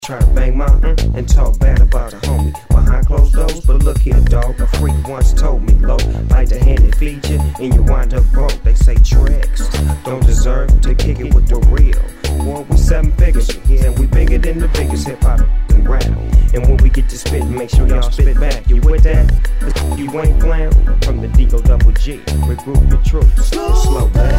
Try to bang my and talk bad about a homie behind closed doors, but look here, dog. A freak once told me, low, like the hand that feed you, and you wind up broke. They say tricks don't deserve to kick it with the real. Boy, we 7 figures, yeah, and we bigger than the biggest hip hop and rap. And when we get to spit, make sure y'all spit back. You with that? You ain't playing from the D-O double G. Regroup your troops, slow down.